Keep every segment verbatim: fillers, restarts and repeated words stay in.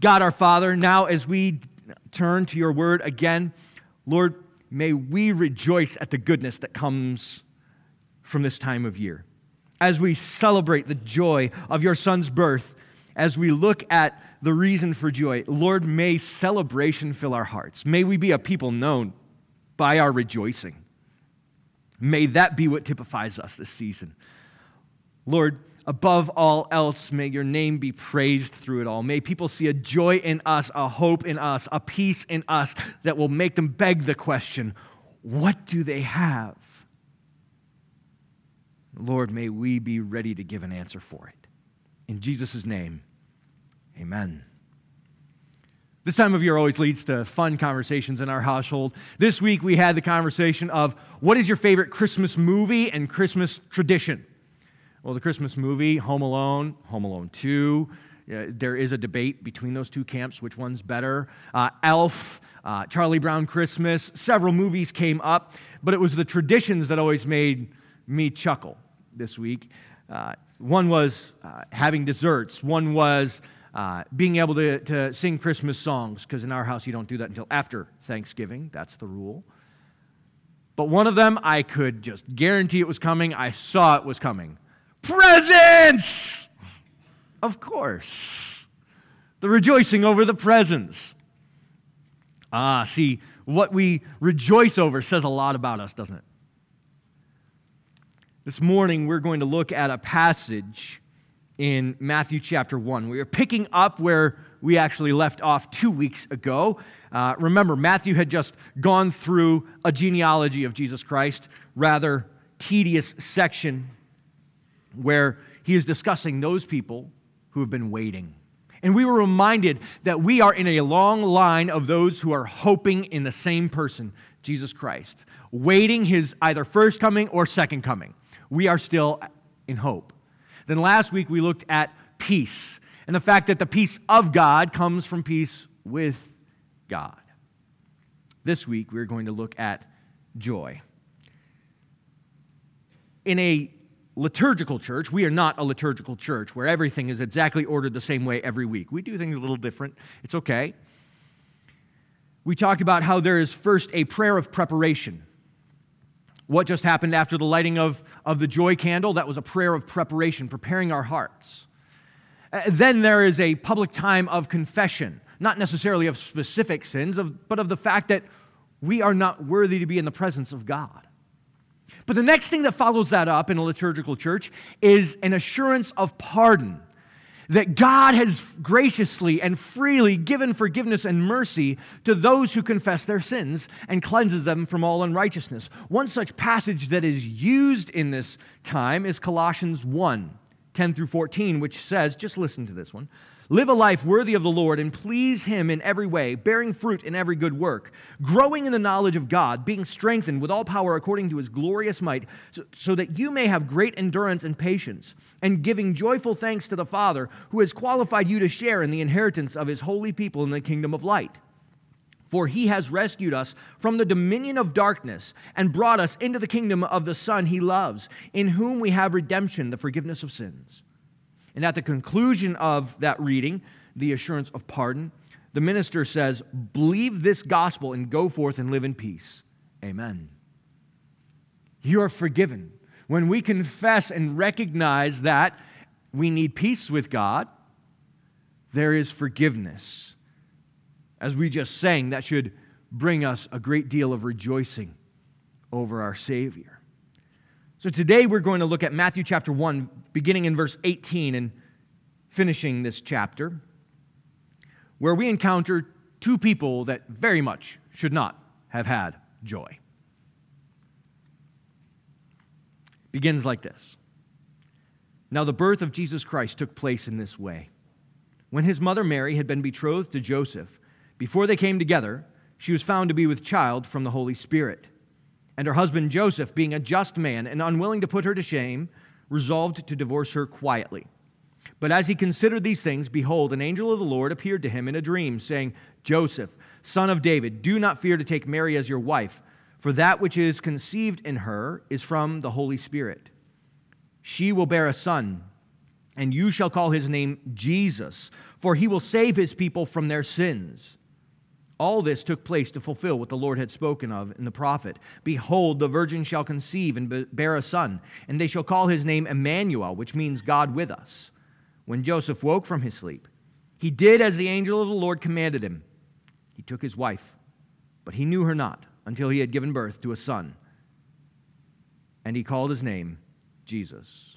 God our Father, now as we turn to your word again, Lord, may we rejoice at the goodness that comes from this time of year. As we celebrate the joy of your Son's birth, as we look at the reason for joy, Lord, may celebration fill our hearts. May we be a people known by our rejoicing. May that be what typifies us this season. Lord, above all else, may your name be praised through it all. May people see a joy in us, a hope in us, a peace in us that will make them beg the question, what do they have? Lord, may we be ready to give an answer for it. In Jesus' name, amen. This time of year always leads to fun conversations in our household. This week we had the conversation of what is your favorite Christmas movie and Christmas tradition? Well, the Christmas movie, Home Alone, Home Alone two. Uh, there is a debate between those two camps, which one's better. Uh, Elf, uh, Charlie Brown Christmas, several movies came up, but it was the traditions that always made me chuckle this week. Uh, one was uh, having desserts. One was uh, being able to, to sing Christmas songs, because in our house you don't do that until after Thanksgiving. That's the rule. But one of them, I could just guarantee it was coming. I saw it was coming. Presents! Of course. The rejoicing over the presents. Ah, see, what we rejoice over says a lot about us, doesn't it? This morning, we're going to look at a passage in Matthew chapter one. We are picking up where we actually left off two weeks ago. Uh, remember, Matthew had just gone through a genealogy of Jesus Christ, rather tedious section where he is discussing those people who have been waiting. And we were reminded that we are in a long line of those who are hoping in the same person, Jesus Christ, waiting his either first coming or second coming. We are still in hope. Then last week we looked at peace and the fact that the peace of God comes from peace with God. This week we're going to look at joy. In a liturgical church, we are not a liturgical church where everything is exactly ordered the same way every week. We do things a little different. It's okay. We talked about how there is first a prayer of preparation. What just happened after the lighting of, of the joy candle? That was a prayer of preparation, preparing our hearts. Uh, then there is a public time of confession, not necessarily of specific sins, of, but of the fact that we are not worthy to be in the presence of God. But the next thing that follows that up in a liturgical church is an assurance of pardon, that God has graciously and freely given forgiveness and mercy to those who confess their sins and cleanses them from all unrighteousness. One such passage that is used in this time is Colossians one, ten through fourteen, which says, just listen to this one, live a life worthy of the Lord and please Him in every way, bearing fruit in every good work, growing in the knowledge of God, being strengthened with all power according to His glorious might, so, so that you may have great endurance and patience, and giving joyful thanks to the Father who has qualified you to share in the inheritance of His holy people in the kingdom of light. For He has rescued us from the dominion of darkness and brought us into the kingdom of the Son He loves, in whom we have redemption, the forgiveness of sins. And at the conclusion of that reading, the assurance of pardon, the minister says, believe this gospel and go forth and live in peace. Amen. You are forgiven. When we confess and recognize that we need peace with God, there is forgiveness. As we just sang, that should bring us a great deal of rejoicing over our Savior. So today we're going to look at Matthew chapter one, beginning in verse eighteen and finishing this chapter, where we encounter two people that very much should not have had joy. Begins like this. Now the birth of Jesus Christ took place in this way. When his mother Mary had been betrothed to Joseph, before they came together, she was found to be with child from the Holy Spirit. And her husband Joseph, being a just man and unwilling to put her to shame, resolved to divorce her quietly. But as he considered these things, behold, an angel of the Lord appeared to him in a dream, saying, Joseph, son of David, do not fear to take Mary as your wife, for that which is conceived in her is from the Holy Spirit. She will bear a son, and you shall call his name Jesus, for he will save his people from their sins. All this took place to fulfill what the Lord had spoken of in the prophet. Behold, the virgin shall conceive and bear a son, and they shall call his name Emmanuel, which means God with us. When Joseph woke from his sleep, he did as the angel of the Lord commanded him. He took his wife, but he knew her not until he had given birth to a son, and he called his name Jesus.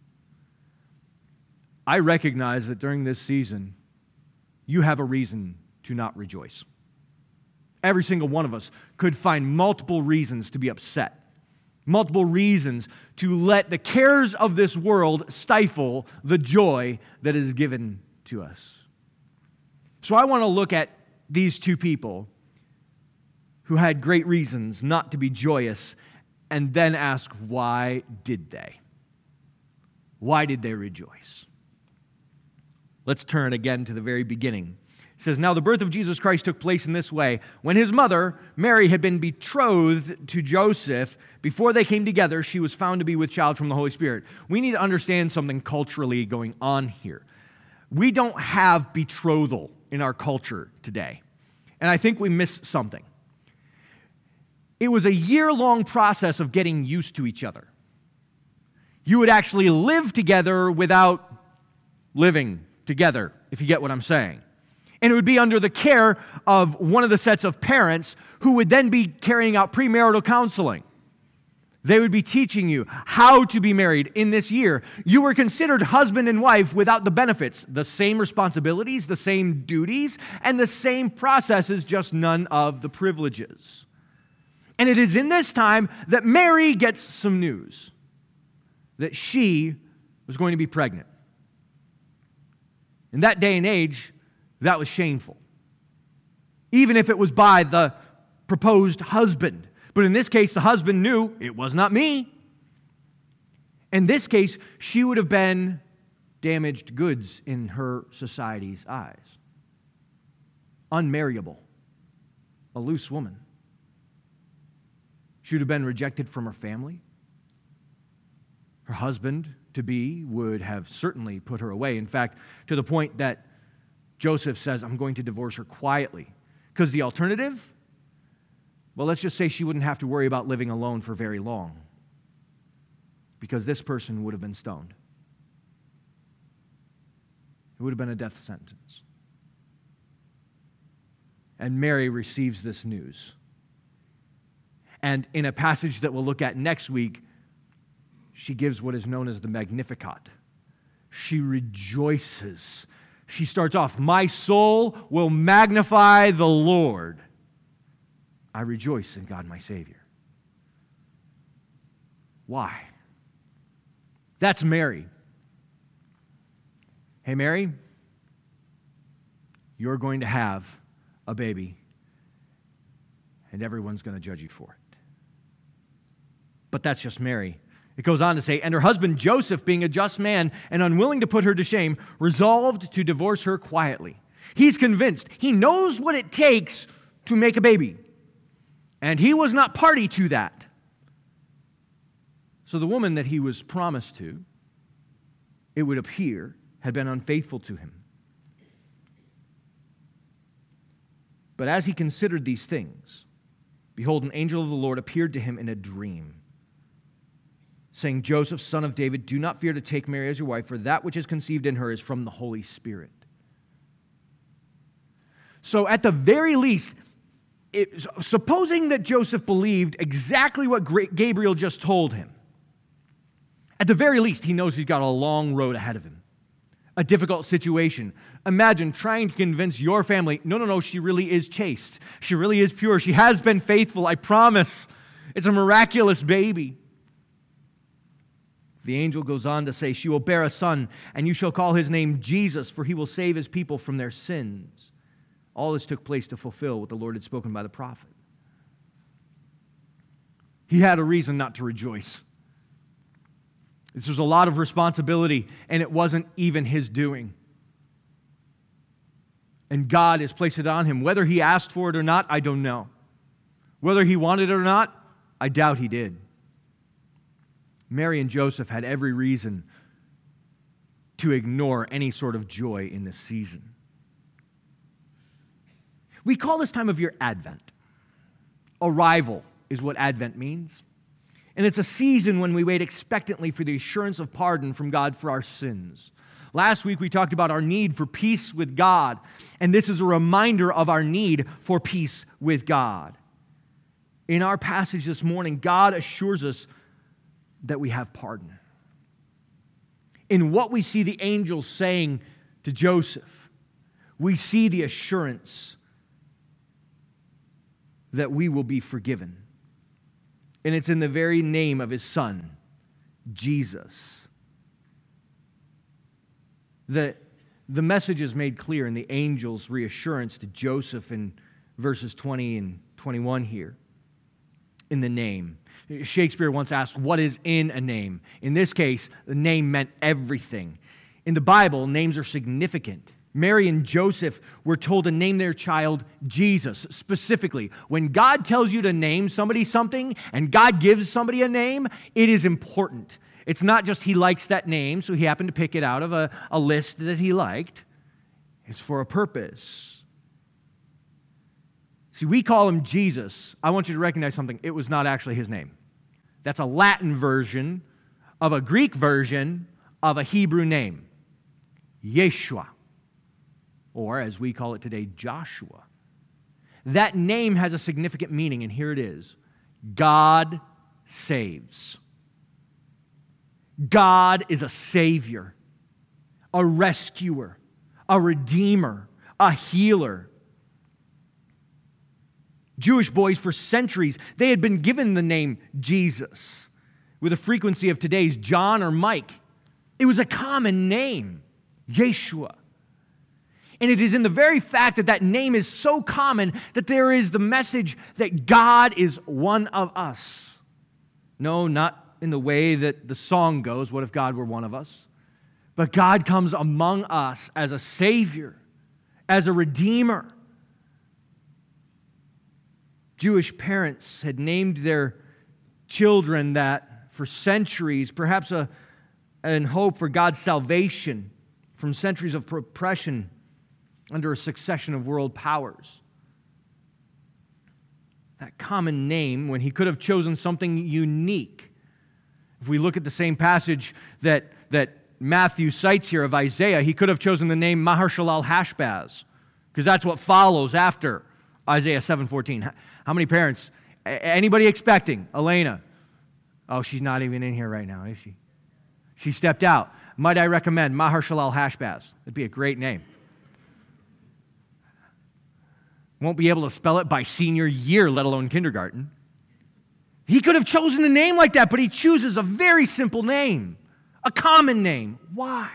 I recognize that during this season, you have a reason to not rejoice. Every single one of us could find multiple reasons to be upset, multiple reasons to let the cares of this world stifle the joy that is given to us. So I want to look at these two people who had great reasons not to be joyous and then ask, why did they? Why did they rejoice? Let's turn again to the very beginning. It says, now the birth of Jesus Christ took place in this way. When his mother, Mary, had been betrothed to Joseph, before they came together, she was found to be with child from the Holy Spirit. We need to understand something culturally going on here. We don't have betrothal in our culture today. And I think we miss something. It was a year-long process of getting used to each other. You would actually live together without living together, if you get what I'm saying. And it would be under the care of one of the sets of parents who would then be carrying out premarital counseling. They would be teaching you how to be married in this year. You were considered husband and wife without the benefits, the same responsibilities, the same duties, and the same processes, just none of the privileges. And it is in this time that Mary gets some news that she was going to be pregnant. In that day and age, that was shameful, even if it was by the proposed husband. But in this case, the husband knew it was not me. In this case, she would have been damaged goods in her society's eyes. Unmarriable, a loose woman. She would have been rejected from her family. Her husband-to-be would have certainly put her away. In fact, to the point that Joseph says, I'm going to divorce her quietly. Because the alternative, well, let's just say she wouldn't have to worry about living alone for very long. Because this person would have been stoned. It would have been a death sentence. And Mary receives this news. And in a passage that we'll look at next week, she gives what is known as the Magnificat. She rejoices. She starts off, my soul will magnify the Lord. I rejoice in God my Savior. Why? That's Mary. Hey, Mary, you're going to have a baby, and everyone's going to judge you for it. But that's just Mary. It goes on to say, and her husband Joseph, being a just man and unwilling to put her to shame, resolved to divorce her quietly. He's convinced. He knows what it takes to make a baby. And he was not party to that. So the woman that he was promised to, it would appear, had been unfaithful to him. But as he considered these things, behold, an angel of the Lord appeared to him in a dream, saying, Joseph, son of David, do not fear to take Mary as your wife, for that which is conceived in her is from the Holy Spirit. So at the very least, it, supposing that Joseph believed exactly what Gabriel just told him, at the very least, he knows he's got a long road ahead of him, a difficult situation. Imagine trying to convince your family, no, no, no, she really is chaste. She really is pure. She has been faithful, I promise. It's a miraculous baby. The angel goes on to say, she will bear a son, and you shall call his name Jesus, for he will save his people from their sins. All this took place to fulfill what the Lord had spoken by the prophet. He had a reason not to rejoice. This was a lot of responsibility, and it wasn't even his doing. And God has placed it on him. Whether he asked for it or not, I don't know. Whether he wanted it or not, I doubt he did. Mary and Joseph had every reason to ignore any sort of joy in this season. We call this time of year Advent. Arrival is what Advent means. And it's a season when we wait expectantly for the assurance of pardon from God for our sins. Last week we talked about our need for peace with God, and this is a reminder of our need for peace with God. In our passage this morning, God assures us that we have pardon. In what we see the angels saying to Joseph, we see the assurance that we will be forgiven. And it's in the very name of his Son, Jesus. The, the message is made clear in the angel's reassurance to Joseph in verses twenty and twenty-one here. In the name. Shakespeare once asked, what is in a name? In this case, the name meant everything. In the Bible, names are significant. Mary and Joseph were told to name their child Jesus. Specifically, when God tells you to name somebody something and God gives somebody a name, it is important. It's not just he likes that name, so he happened to pick it out of a, a list that he liked. It's for a purpose. See, we call him Jesus. I want you to recognize something. It was not actually his name. That's a Latin version of a Greek version of a Hebrew name. Yeshua. Or, as we call it today, Joshua. That name has a significant meaning, and here it is. God saves. God is a savior, a rescuer, a redeemer, a healer. Jewish boys for centuries, they had been given the name Jesus with the frequency of today's John or Mike. It was a common name, Yeshua. And it is in the very fact that that name is so common that there is the message that God is one of us. No, not in the way that the song goes, what if God were one of us? But God comes among us as a Savior, as a Redeemer. Jewish parents had named their children that for centuries, perhaps a, in hope for God's salvation from centuries of oppression under a succession of world powers. That common name, when he could have chosen something unique. If we look at the same passage that, that Matthew cites here of Isaiah, he could have chosen the name Maher-Shalal-Hash-Baz, because that's what follows after Isaiah seven fourteen. How many parents, anybody expecting? Elena. Oh, she's not even in here right now, is she? She stepped out. Might I recommend Maher-Shalal-Hash-Baz? It'd be a great name. Won't be able to spell it by senior year, let alone kindergarten. He could have chosen a name like that, but he chooses a very simple name, a common name. Why?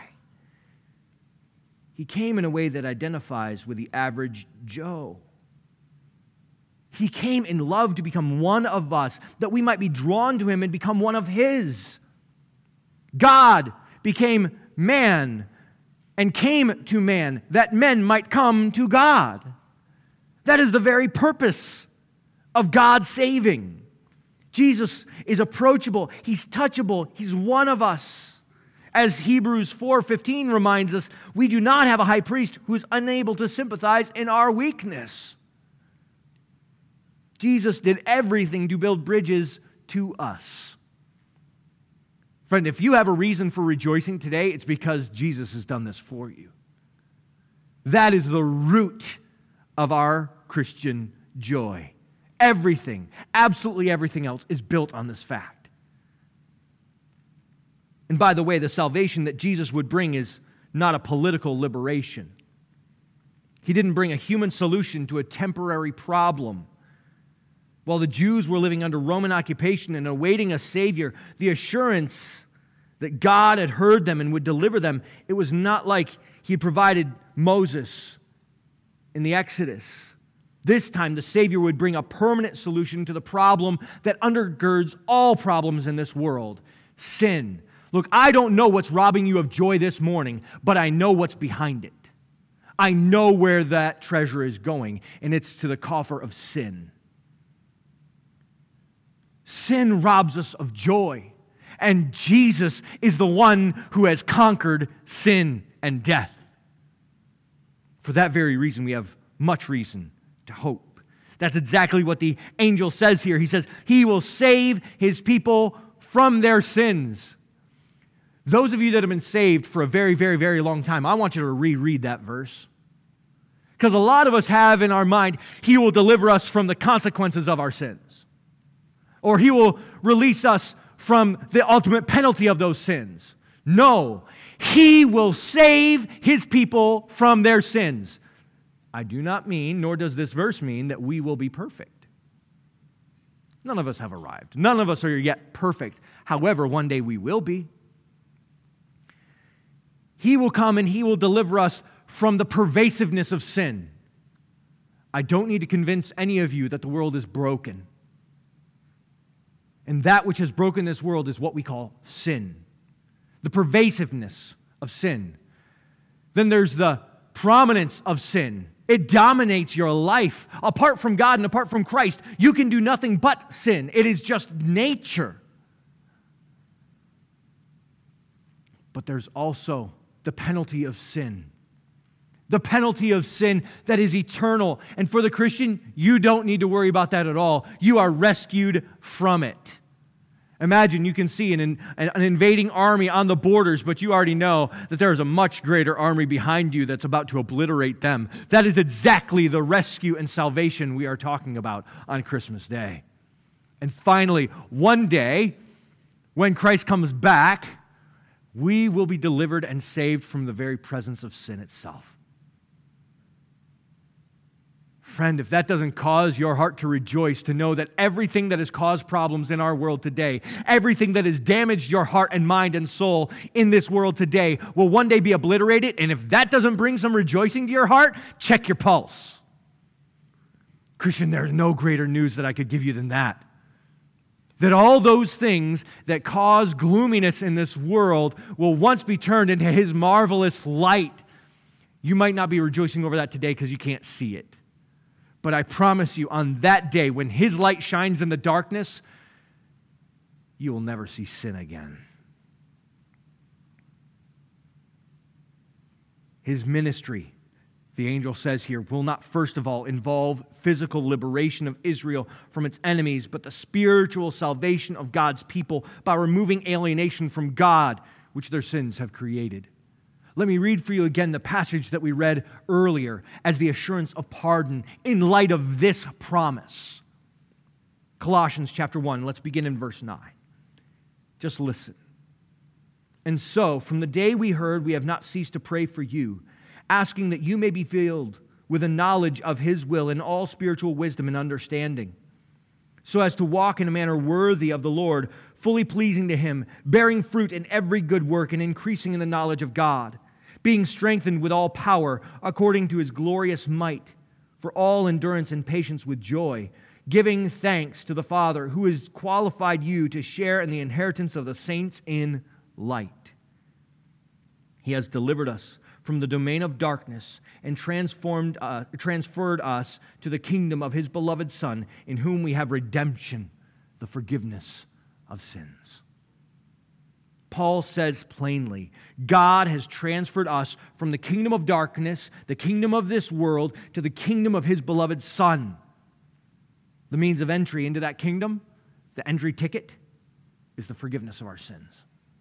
He came in a way that identifies with the average Joe. He came in love to become one of us, that we might be drawn to him and become one of his. God became man and came to man, that men might come to God. That is the very purpose of God saving. Jesus is approachable. He's touchable. He's one of us. As Hebrews four fifteen reminds us, we do not have a high priest who is unable to sympathize in our weakness. Jesus did everything to build bridges to us. Friend, if you have a reason for rejoicing today, it's because Jesus has done this for you. That is the root of our Christian joy. Everything, absolutely everything else is built on this fact. And by the way, the salvation that Jesus would bring is not a political liberation. He didn't bring a human solution to a temporary problem. While the Jews were living under Roman occupation and awaiting a Savior, the assurance that God had heard them and would deliver them, it was not like He provided Moses in the Exodus. This time, the Savior would bring a permanent solution to the problem that undergirds all problems in this world, sin. Look, I don't know what's robbing you of joy this morning, but I know what's behind it. I know where that treasure is going, and it's to the coffer of sin. Sin robs us of joy. And Jesus is the one who has conquered sin and death. For that very reason, we have much reason to hope. That's exactly what the angel says here. He says, He will save His people from their sins. Those of you that have been saved for a very, very, very long time, I want you to reread that verse. Because a lot of us have in our mind, He will deliver us from the consequences of our sins. Or He will release us from the ultimate penalty of those sins. No, He will save His people from their sins. I do not mean, nor does this verse mean, that we will be perfect. None of us have arrived. None of us are yet perfect. However, one day we will be. He will come and He will deliver us from the pervasiveness of sin. I don't need to convince any of you that the world is broken. And that which has broken this world is what we call sin. The pervasiveness of sin. Then there's the prominence of sin. It dominates your life. Apart from God and apart from Christ, you can do nothing but sin. It is just nature. But there's also the penalty of sin. The penalty of sin that is eternal. And for the Christian, you don't need to worry about that at all. You are rescued from it. Imagine you can see an, an invading army on the borders, but you already know that there is a much greater army behind you that's about to obliterate them. That is exactly the rescue and salvation we are talking about on Christmas Day. And finally, one day, when Christ comes back, we will be delivered and saved from the very presence of sin itself. Friend, if that doesn't cause your heart to rejoice, to know that everything that has caused problems in our world today, everything that has damaged your heart and mind and soul in this world today will one day be obliterated, and if that doesn't bring some rejoicing to your heart, check your pulse. Christian, there's no greater news that I could give you than that. That all those things that cause gloominess in this world will once be turned into His marvelous light. You might not be rejoicing over that today because you can't see it. But I promise you, on that day, when His light shines in the darkness, you will never see sin again. His ministry, the angel says here, will not first of all involve physical liberation of Israel from its enemies, but the spiritual salvation of God's people by removing alienation from God, which their sins have created. Let me read for you again the passage that we read earlier as the assurance of pardon in light of this promise. Colossians chapter one, let's begin in verse nine. Just listen. And so, from the day we heard, we have not ceased to pray for you, asking that you may be filled with a knowledge of His will in all spiritual wisdom and understanding, so as to walk in a manner worthy of the Lord, fully pleasing to Him, bearing fruit in every good work and increasing in the knowledge of God, being strengthened with all power according to His glorious might, for all endurance and patience with joy, giving thanks to the Father who has qualified you to share in the inheritance of the saints in light. He has delivered us from the domain of darkness and transformed, uh, transferred us to the kingdom of His beloved Son, in whom we have redemption, the forgiveness of sins. Paul says plainly, God has transferred us from the kingdom of darkness, the kingdom of this world, to the kingdom of His beloved Son. The means of entry into that kingdom, the entry ticket, is the forgiveness of our sins.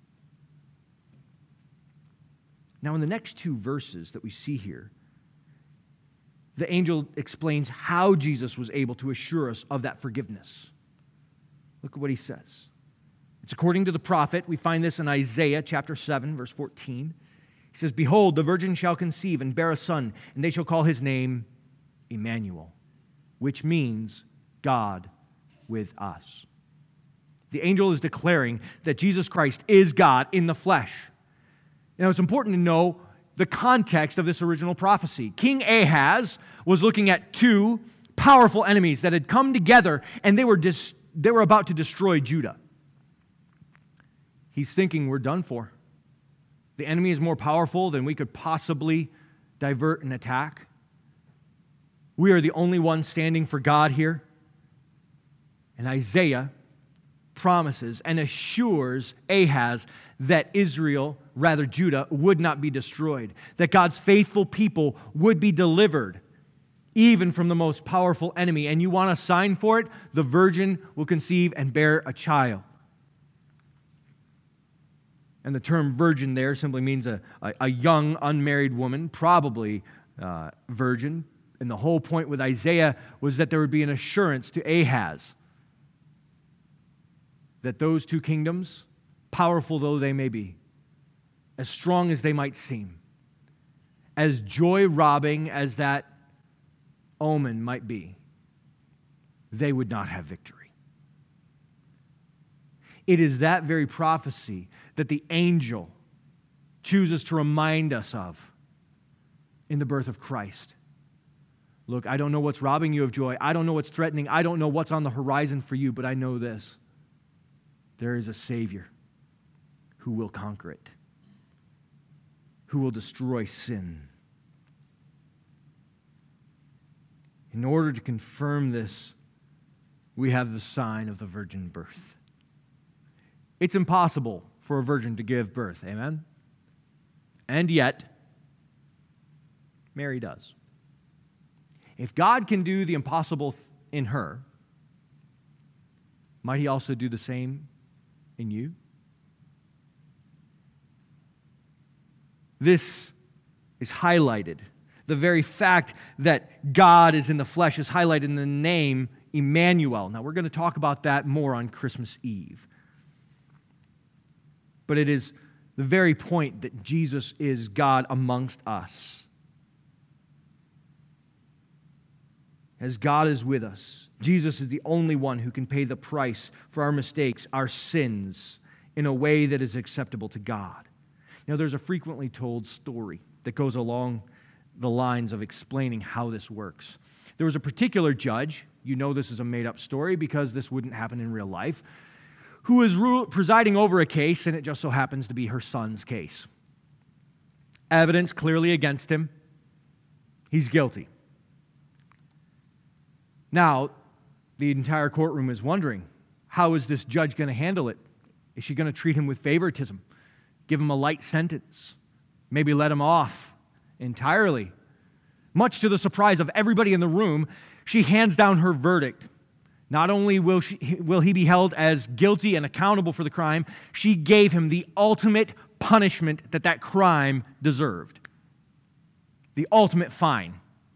Now, in the next two verses that we see here, the angel explains how Jesus was able to assure us of that forgiveness. Look at what he says. It's according to the prophet. We find this in Isaiah chapter seven, verse fourteen. He says, "Behold, the virgin shall conceive and bear a son, and they shall call his name Emmanuel," which means God with us. The angel is declaring that Jesus Christ is God in the flesh. Now, it's important to know the context of this original prophecy. King Ahaz was looking at two powerful enemies that had come together, and they were dis- they were about to destroy Judah. He's thinking, we're done for. The enemy is more powerful than we could possibly divert and attack. We are the only ones standing for God here. And Isaiah promises and assures Ahaz that Israel, rather Judah, would not be destroyed, that God's faithful people would be delivered even from the most powerful enemy. And you want a sign for it? The virgin will conceive and bear a child. And the term virgin there simply means a, a, a young, unmarried woman, probably uh, virgin. And the whole point with Isaiah was that there would be an assurance to Ahaz that those two kingdoms, powerful though they may be, as strong as they might seem, as joy-robbing as that omen might be, they would not have victory. It is that very prophecy that the angel chooses to remind us of in the birth of Christ. Look, I don't know what's robbing you of joy. I don't know what's threatening. I don't know what's on the horizon for you, but I know this. There is a Savior who will conquer it, who will destroy sin. In order to confirm this, we have the sign of the virgin birth. It's impossible for a virgin to give birth, amen? And yet, Mary does. If God can do the impossible in her, might He also do the same in you? This is highlighted. The very fact that God is in the flesh is highlighted in the name Emmanuel. Now, we're going to talk about that more on Christmas Eve. But it is the very point that Jesus is God amongst us. As God is with us, Jesus is the only one who can pay the price for our mistakes, our sins, in a way that is acceptable to God. Now, there's a frequently told story that goes along the lines of explaining how this works. There was a particular judge, you know this is a made-up story because this wouldn't happen in real life, who was ru- presiding over a case, and it just so happens to be her son's case. Evidence clearly against him. He's guilty. Now, the entire courtroom is wondering, how is this judge going to handle it? Is she going to treat him with favoritism? Give him a light sentence? Maybe let him off entirely? Much to the surprise of everybody in the room, she hands down her verdict. Not only will, she, will he be held as guilty and accountable for the crime, she gave him the ultimate punishment that that crime deserved. The ultimate fine.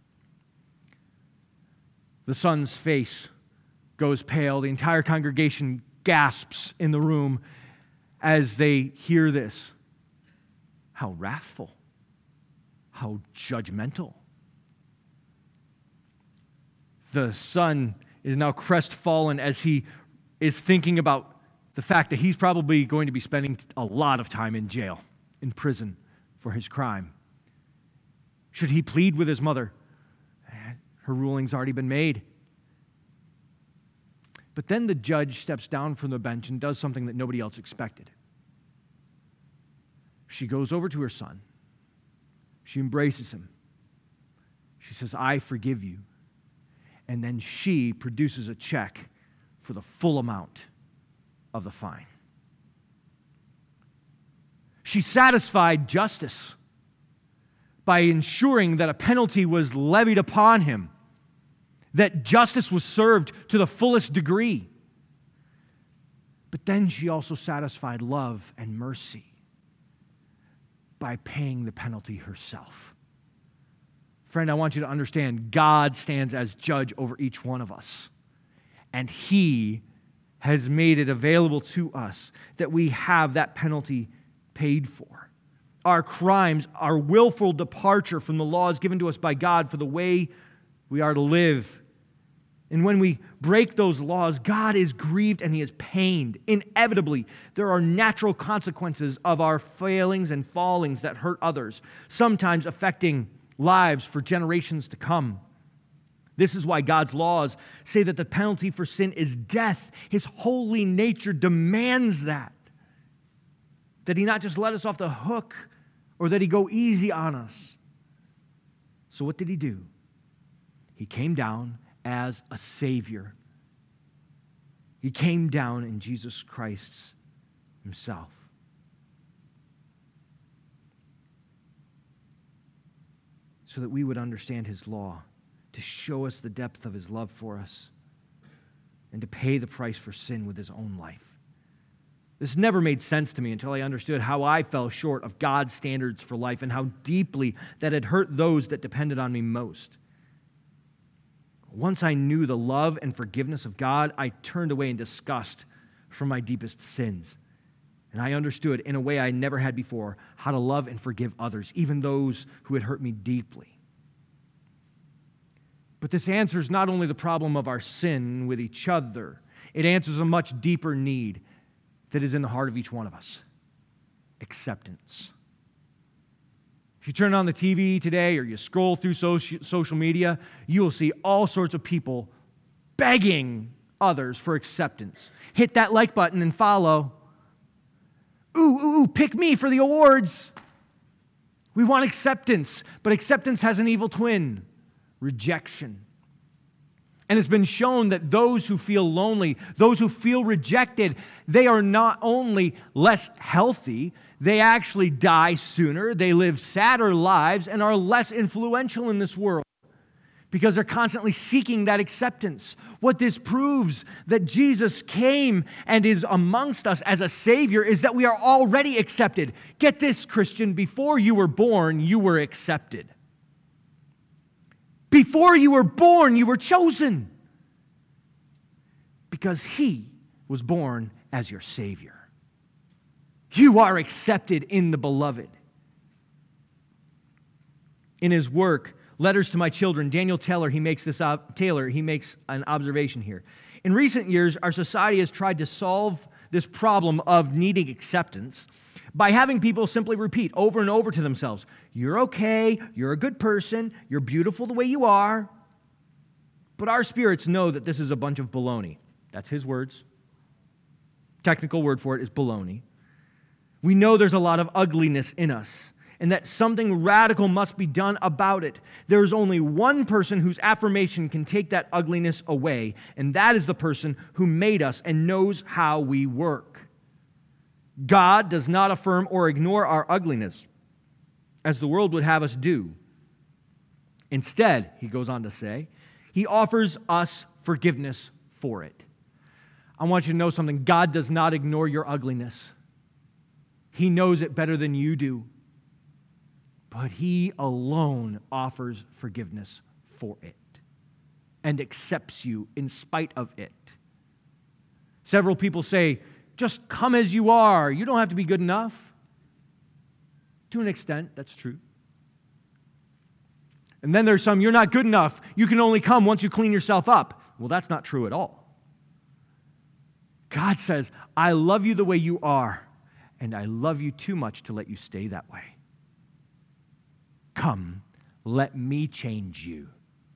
The son's face goes pale. The entire congregation gasps in the room as they hear this. How wrathful. How judgmental. The son is now crestfallen as he is thinking about the fact that he's probably going to be spending a lot of time in jail, in prison for his crime. Should he plead with his mother? Her ruling's already been made. But then the judge steps down from the bench and does something that nobody else expected. She goes over to her son. She embraces him. She says, I forgive you. And then she produces a check for the full amount of the fine. She satisfied justice by ensuring that a penalty was levied upon him, that justice was served to the fullest degree. But then she also satisfied love and mercy by paying the penalty herself. Friend, I want you to understand, God stands as judge over each one of us. And He has made it available to us that we have that penalty paid for. Our crimes, our willful departure from the laws given to us by God for the way we are to live. And when we break those laws, God is grieved and He is pained. Inevitably, there are natural consequences of our failings and fallings that hurt others, sometimes affecting lives for generations to come. This is why God's laws say that the penalty for sin is death. His holy nature demands that. That He not just let us off the hook or that He go easy on us. So what did He do? He came down as a Savior. He came down in Jesus Christ himself. So that we would understand his law, to show us the depth of his love for us, and to pay the price for sin with his own life. This never made sense to me until I understood how I fell short of God's standards for life and how deeply that had hurt those that depended on me most. Once I knew the love and forgiveness of God, I turned away in disgust from my deepest sins. And I understood, in a way I never had before, how to love and forgive others, even those who had hurt me deeply. But this answers not only the problem of our sin with each other, it answers a much deeper need that is in the heart of each one of us: acceptance. If you turn on the T V today or you scroll through social media, you will see all sorts of people begging others for acceptance. Hit that like button and follow. Ooh, ooh, ooh, pick me for the awards. We want acceptance, but acceptance has an evil twin: rejection. And it's been shown that those who feel lonely, those who feel rejected, they are not only less healthy, they actually die sooner, they live sadder lives, and are less influential in this world because they're constantly seeking that acceptance. What this proves that Jesus came and is amongst us as a Savior is that we are already accepted. Get this, Christian, before you were born, you were accepted. Before you were born, you were chosen because He was born as your Savior. You are accepted in the Beloved. In his work, Letters to My Children, Daniel Taylor, he makes this ob- Taylor, he makes an observation here. In recent years, our society has tried to solve this problem of needing acceptance by having people simply repeat over and over to themselves, "You're okay, you're a good person, you're beautiful the way you are." But our spirits know that this is a bunch of baloney. That's his words. Technical word for it is baloney. We know there's a lot of ugliness in us, and that something radical must be done about it. There's only one person whose affirmation can take that ugliness away, and that is the person who made us and knows how we work. God does not affirm or ignore our ugliness, as the world would have us do. Instead, he goes on to say, He offers us forgiveness for it. I want you to know something. God does not ignore your ugliness. He knows it better than you do. But He alone offers forgiveness for it and accepts you in spite of it. Several people say, just come as you are. You don't have to be good enough. To an extent, that's true. And then there's some, you're not good enough. You can only come once you clean yourself up. Well, that's not true at all. God says, I love you the way you are, and I love you too much to let you stay that way. Come, let me change you.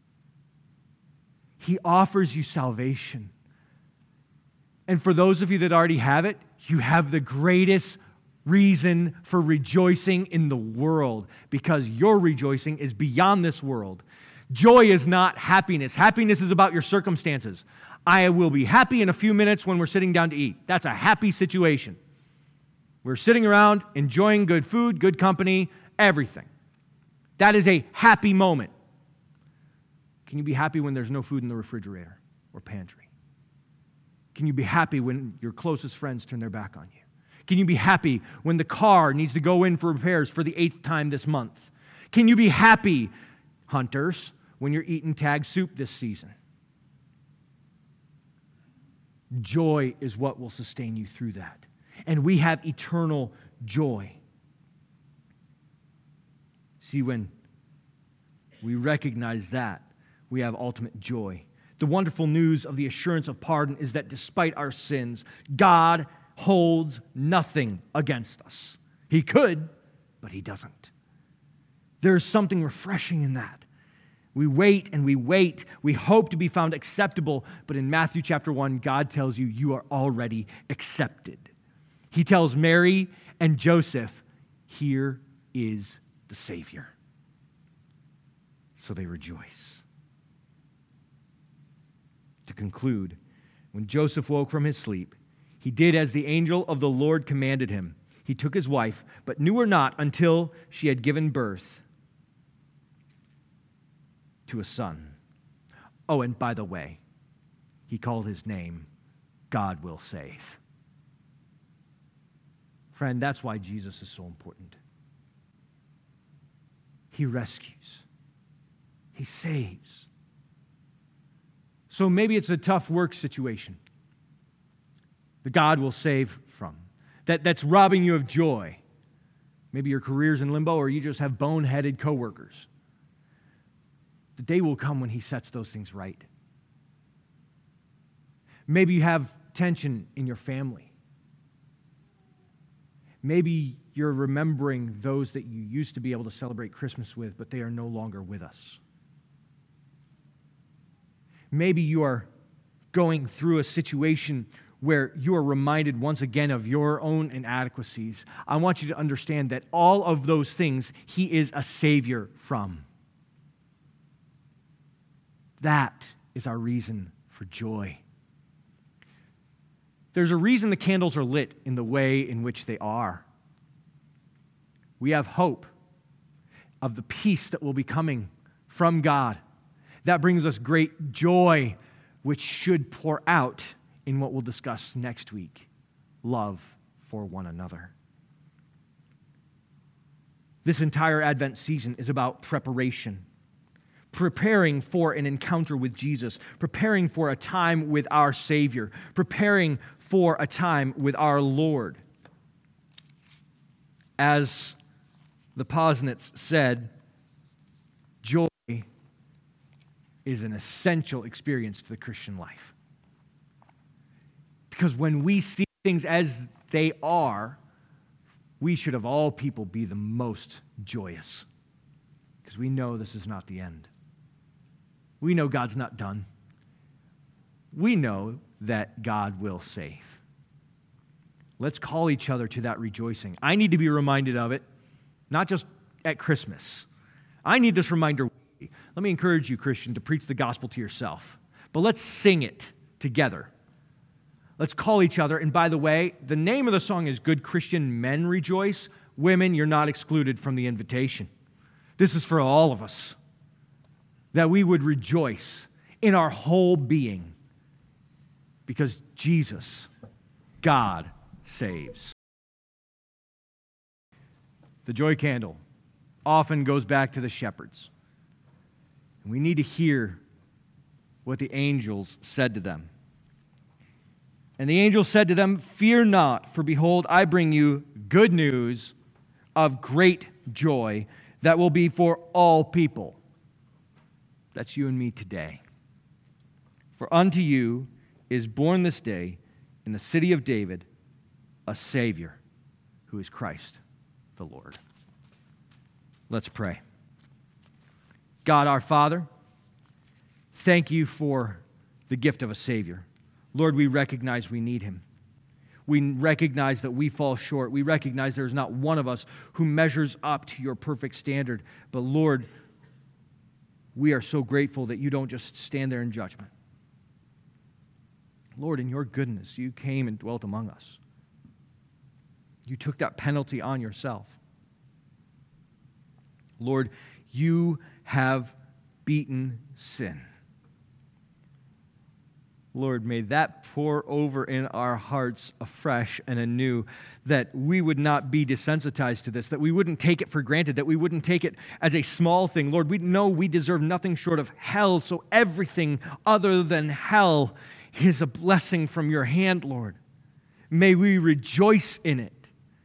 He offers you salvation. And for those of you that already have it, you have the greatest reason for rejoicing in the world because your rejoicing is beyond this world. Joy is not happiness. Happiness is about your circumstances. I will be happy in a few minutes when we're sitting down to eat. That's a happy situation. We're sitting around enjoying good food, good company, everything. That is a happy moment. Can you be happy when there's no food in the refrigerator or pantry? Can you be happy when your closest friends turn their back on you? Can you be happy when the car needs to go in for repairs for the eighth time this month? Can you be happy, hunters, when you're eating tag soup this season? Joy is what will sustain you through that. And we have eternal joy. See, when we recognize that, we have ultimate joy. The wonderful news of the assurance of pardon is that despite our sins, God holds nothing against us. He could, but He doesn't. There is something refreshing in that. We wait and we wait. We hope to be found acceptable, but in Matthew chapter one, God tells you, you are already accepted. He tells Mary and Joseph, here is the Savior. So they rejoice. To conclude, When Joseph woke from his sleep, he did as the angel of the Lord commanded him. He took his wife, but knew her not until she had given birth to a son. Oh, and by the way, he called his name God Will Save. Friend, that's why Jesus is so important. He rescues. He saves. So maybe it's a tough work situation that God will save from, that, that's robbing you of joy. Maybe your career's in limbo, or you just have boneheaded coworkers. The day will come when he sets those things right. Maybe you have tension in your family. Maybe you're remembering those that you used to be able to celebrate Christmas with, but they are no longer with us. Maybe you are going through a situation where you are reminded once again of your own inadequacies. I want you to understand that all of those things, he is a Savior from. That is our reason for joy. There's a reason the candles are lit in the way in which they are. We have hope of the peace that will be coming from God. That brings us great joy, which should pour out in what we'll discuss next week, love for one another. This entire Advent season is about preparation, preparing for an encounter with Jesus, preparing for a time with our Savior, preparing for a time with our Lord. As the Posnets said, joy is an essential experience to the Christian life. Because when we see things as they are, we should of all people be the most joyous. Because we know this is not the end. We know God's not done. We know that God will save. Let's call each other to that rejoicing. I need to be reminded of it, not just at Christmas. I need this reminder. Let me encourage you, Christian, to preach the gospel to yourself. But let's sing it together. Let's call each other. And by the way, the name of the song is Good Christian Men Rejoice. Women, you're not excluded from the invitation. This is for all of us. That we would rejoice in our whole being. Because Jesus, God, saves. The joy candle often goes back to the shepherds. And we need to hear what the angels said to them. And the angel said to them, "Fear not, for behold, I bring you good news of great joy that will be for all people." That's you and me today. "For unto you is born this day in the city of David a Savior, who is Christ the Lord." Let's pray. God our Father, thank you for the gift of a Savior. Lord, we recognize we need him. We recognize that we fall short. We recognize there is not one of us who measures up to your perfect standard. But Lord, we are so grateful that you don't just stand there in judgment. Lord, in your goodness, you came and dwelt among us. You took that penalty on yourself. Lord, you have beaten sin. Lord, may that pour over in our hearts afresh and anew, that we would not be desensitized to this, that we wouldn't take it for granted, that we wouldn't take it as a small thing. Lord, we know we deserve nothing short of hell, so everything other than hell is a blessing from your hand, Lord. May we rejoice in it.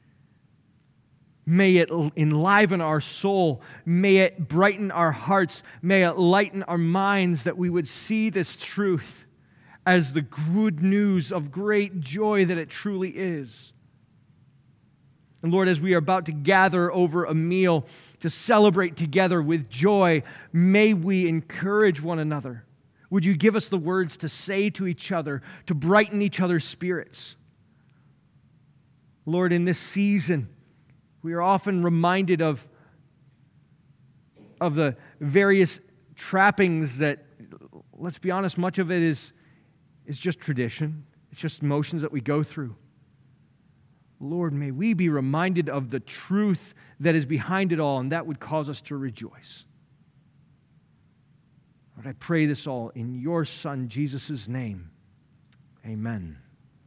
May it enliven our soul. May it brighten our hearts. May it lighten our minds, that we would see this truth as the good news of great joy that it truly is. And Lord, as we are about to gather over a meal to celebrate together with joy, may we encourage one another. Would you give us the words to say to each other, to brighten each other's spirits? Lord, in this season, we are often reminded of, of the various trappings that, let's be honest, much of it is is just tradition. It's just motions that we go through. Lord, may we be reminded of the truth that is behind it all, and that would cause us to rejoice. Lord, I pray this all in your Son, Jesus' name. Amen.